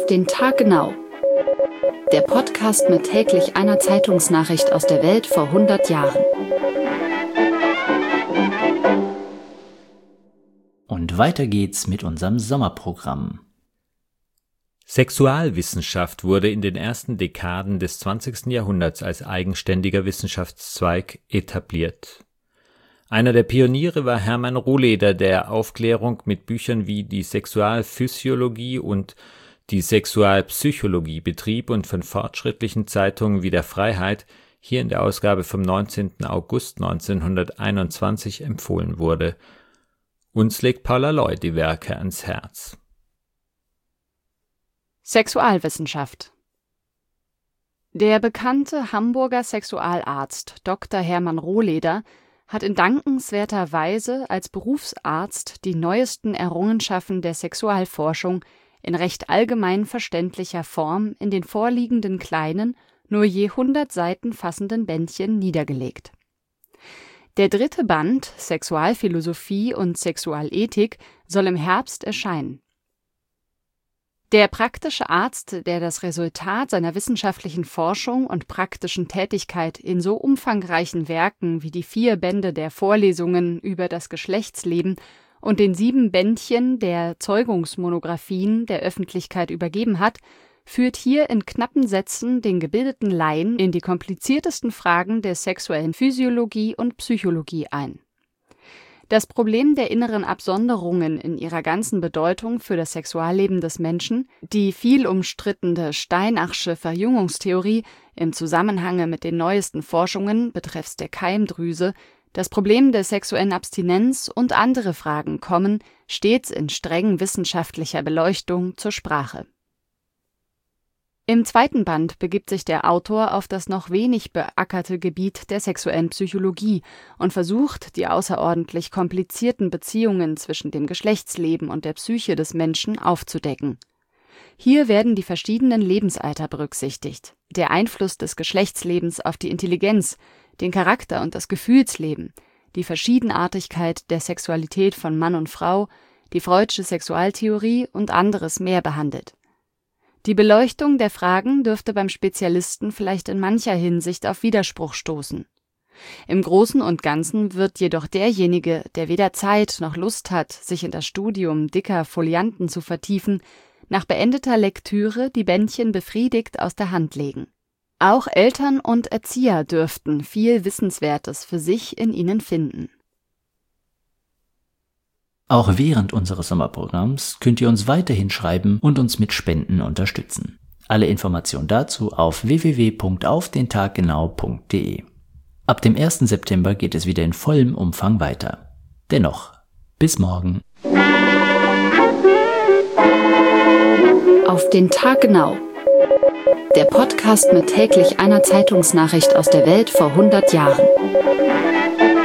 den Tag genau. Der Podcast mit täglich einer Zeitungsnachricht aus der Welt vor 100 Jahren. Und weiter geht's mit unserem Sommerprogramm. Sexualwissenschaft wurde in den ersten Dekaden des 20. Jahrhunderts als eigenständiger Wissenschaftszweig etabliert. Einer der Pioniere war Hermann Rohleder, der Aufklärung mit Büchern wie die Sexualphysiologie und die Sexualpsychologie betrieb und von fortschrittlichen Zeitungen wie der Freiheit hier in der Ausgabe vom 19. August 1921 empfohlen wurde. Uns legt Paula Loy die Werke ans Herz. Sexualwissenschaft. Der bekannte Hamburger Sexualarzt Dr. Hermann Rohleder hat in dankenswerter Weise als Berufsarzt die neuesten Errungenschaften der Sexualforschung in recht allgemein verständlicher Form in den vorliegenden kleinen, nur je 100 Seiten fassenden Bändchen niedergelegt. Der 3. Band Sexualphilosophie und Sexualethik soll im Herbst erscheinen. Der praktische Arzt, der das Resultat seiner wissenschaftlichen Forschung und praktischen Tätigkeit in so umfangreichen Werken wie die 4 Bände der Vorlesungen über das Geschlechtsleben und den 7 Bändchen der Zeugungsmonographien der Öffentlichkeit übergeben hat, führt hier in knappen Sätzen den gebildeten Laien in die kompliziertesten Fragen der sexuellen Physiologie und Psychologie ein. Das Problem der inneren Absonderungen in ihrer ganzen Bedeutung für das Sexualleben des Menschen, die viel umstrittene Steinachsche Verjüngungstheorie im Zusammenhange mit den neuesten Forschungen betreffs der Keimdrüse, das Problem der sexuellen Abstinenz und andere Fragen kommen, stets in streng wissenschaftlicher Beleuchtung, zur Sprache. Im 2. Band begibt sich der Autor auf das noch wenig beackerte Gebiet der sexuellen Psychologie und versucht, die außerordentlich komplizierten Beziehungen zwischen dem Geschlechtsleben und der Psyche des Menschen aufzudecken. Hier werden die verschiedenen Lebensalter berücksichtigt, der Einfluss des Geschlechtslebens auf die Intelligenz, den Charakter und das Gefühlsleben, die Verschiedenartigkeit der Sexualität von Mann und Frau, die Freudsche Sexualtheorie und anderes mehr behandelt. Die Beleuchtung der Fragen dürfte beim Spezialisten vielleicht in mancher Hinsicht auf Widerspruch stoßen. Im Großen und Ganzen wird jedoch derjenige, der weder Zeit noch Lust hat, sich in das Studium dicker Folianten zu vertiefen, nach beendeter Lektüre die Bändchen befriedigt aus der Hand legen. Auch Eltern und Erzieher dürften viel Wissenswertes für sich in ihnen finden. Auch während unseres Sommerprogramms könnt ihr uns weiterhin schreiben und uns mit Spenden unterstützen. Alle Informationen dazu auf www.aufdentaggenau.de. Ab dem 1. September geht es wieder in vollem Umfang weiter. Dennoch, bis morgen. Auf den Tag genau. Der Podcast mit täglich einer Zeitungsnachricht aus der Welt vor 100 Jahren.